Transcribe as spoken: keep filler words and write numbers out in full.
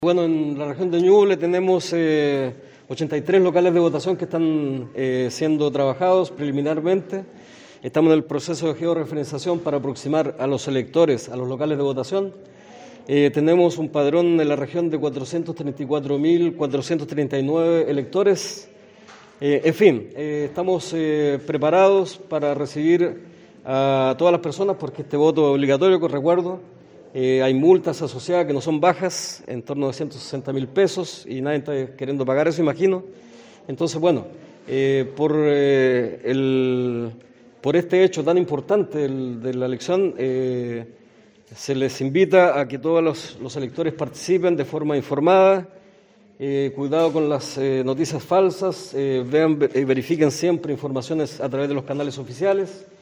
Bueno, en la región de Ñuble tenemos eh, ochenta y tres locales de votación que están eh, siendo trabajados preliminarmente. Estamos en el proceso de georreferenciación para aproximar a los electores a los locales de votación. Eh, tenemos un padrón en la región de cuatrocientos treinta y cuatro mil cuatrocientos treinta y nueve electores. Eh, en fin, eh, estamos eh, preparados para recibir a todas las personas porque este voto es obligatorio, que recuerdo. Eh, hay multas asociadas que no son bajas, en torno a ciento sesenta mil pesos, y nadie está queriendo pagar eso, imagino. Entonces, bueno, eh, por, eh, el, por este hecho tan importante el, de la elección, eh, se les invita a que todos los, los electores participen de forma informada. Eh, cuidado con las eh, noticias falsas, eh, vean y verifiquen siempre informaciones a través de los canales oficiales.